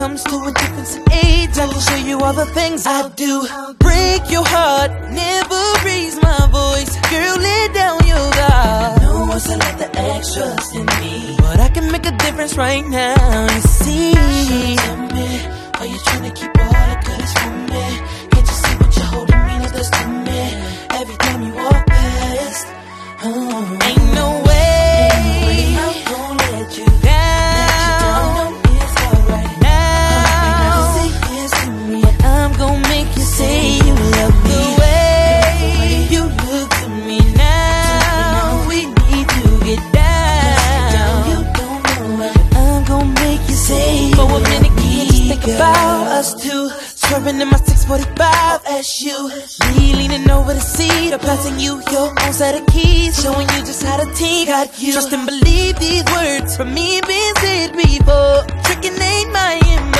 Comes to a difference in age, I can show you all the things I do. Break your heart, never raise my voice. Girl, lay down your guard. No one's to let the extras in me, but I can make a difference right now, you see. Tell me, are you trying to keep all the goodies from me? Can't you see what you're holding me like this to me? Every time you walk past, ain't no way I'm gonna let you down. It's alright now. Say yes to me, I'm gonna make you say you love me. The way you look to me now, we need to get down. You don't know it, I'm gonna make you say for a minute. Think about us two, swerving in my 645 as you, me leaning over the seat, or passing you your own set of keys, showing you just how the team got you. Trust and believe these words from me being said before. Tricking ain't my